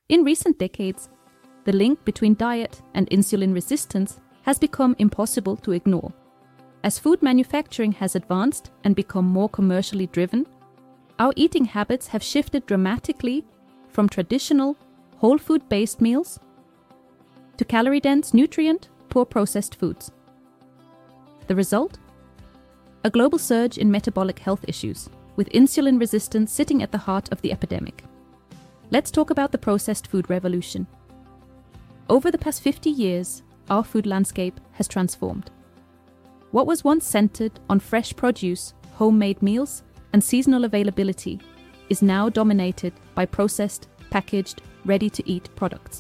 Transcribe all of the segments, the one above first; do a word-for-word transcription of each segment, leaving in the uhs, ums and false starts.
In recent decades, the link between diet and insulin resistance has become impossible to ignore. As food manufacturing has advanced and become more commercially driven, our eating habits have shifted dramatically from traditional, whole food-based meals to calorie-dense, nutrient-poor processed foods. The result? A global surge in metabolic health issues, with insulin resistance sitting at the heart of the epidemic. Let's talk about the processed food revolution. Over the past fifty years, our food landscape has transformed. What was once centered on fresh produce, homemade meals, and seasonal availability is now dominated by processed, packaged, ready-to-eat products.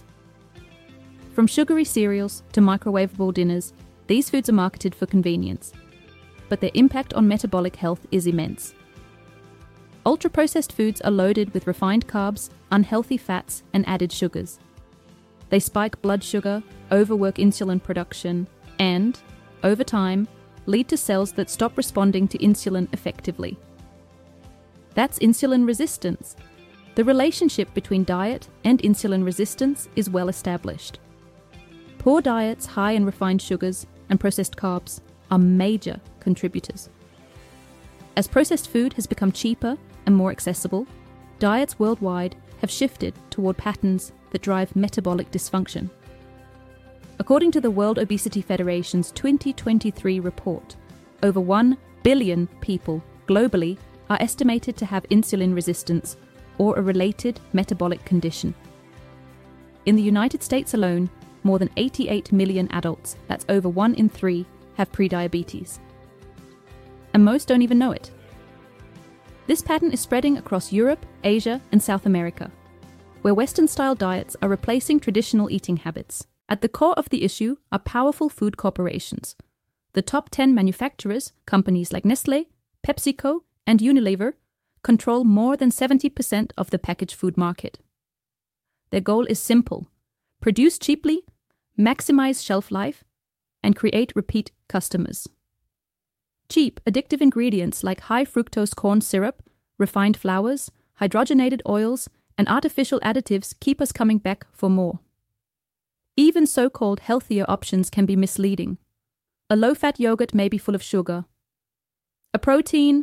From sugary cereals to microwavable dinners, these foods are marketed for convenience, but their impact on metabolic health is immense. Ultra-processed foods are loaded with refined carbs, unhealthy fats, and added sugars. They spike blood sugar, overwork insulin production, and, over time, lead to cells that stop responding to insulin effectively. That's insulin resistance. The relationship between diet and insulin resistance is well established. Poor diets high in refined sugars and processed carbs are major contributors. As processed food has become cheaper and more accessible, diets worldwide have shifted toward patterns that drive metabolic dysfunction. According to the World Obesity Federation's twenty twenty-three report, over one billion people globally are estimated to have insulin resistance or a related metabolic condition. In the United States alone, more than eighty-eight million adults, that's over one in three, have prediabetes. And most don't even know it. This pattern is spreading across Europe, Asia, and South America, where Western-style diets are replacing traditional eating habits. At the core of the issue are powerful food corporations. The top ten manufacturers, companies like Nestlé, PepsiCo, and Unilever, control more than seventy percent of the packaged food market. Their goal is simple: produce cheaply, maximize shelf life, and create repeat customers. Cheap, addictive ingredients like high-fructose corn syrup, refined flours, hydrogenated oils, and artificial additives keep us coming back for more. Even so-called healthier options can be misleading. A low-fat yogurt may be full of sugar. A protein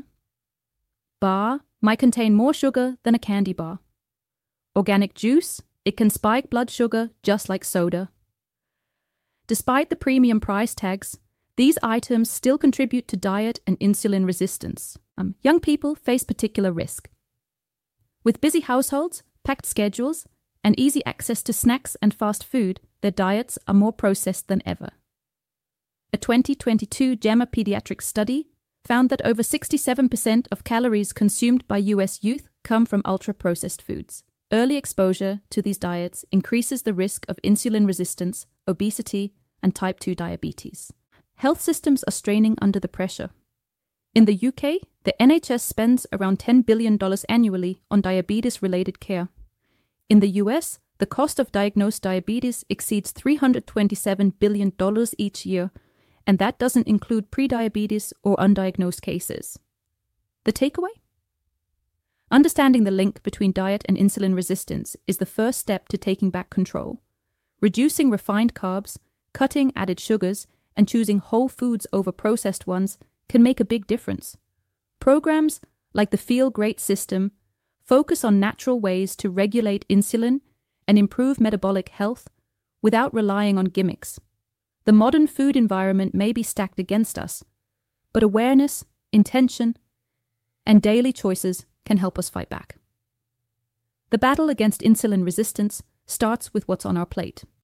bar might contain more sugar than a candy bar. Organic juice, it can spike blood sugar just like soda. Despite the premium price tags, these items still contribute to diet and insulin resistance. Um, young people face particular risk. With busy households, packed schedules, and easy access to snacks and fast food, their diets are more processed than ever. A twenty twenty-two JAMA pediatric study found that over sixty-seven percent of calories consumed by U S youth come from ultra-processed foods. Early exposure to these diets increases the risk of insulin resistance, obesity, and type two diabetes. Health systems are straining under the pressure. In the U K, the N H S spends around ten billion dollars annually on diabetes-related care. In the U S, the cost of diagnosed diabetes exceeds three hundred twenty-seven billion dollars each year, and that doesn't include prediabetes or undiagnosed cases. The takeaway? Understanding the link between diet and insulin resistance is the first step to taking back control. Reducing refined carbs, cutting added sugars, and choosing whole foods over processed ones can make a big difference. Programs like the Feel Great system focus on natural ways to regulate insulin and improve metabolic health without relying on gimmicks. The modern food environment may be stacked against us, but awareness, intention, and daily choices can help us fight back. The battle against insulin resistance starts with what's on our plate.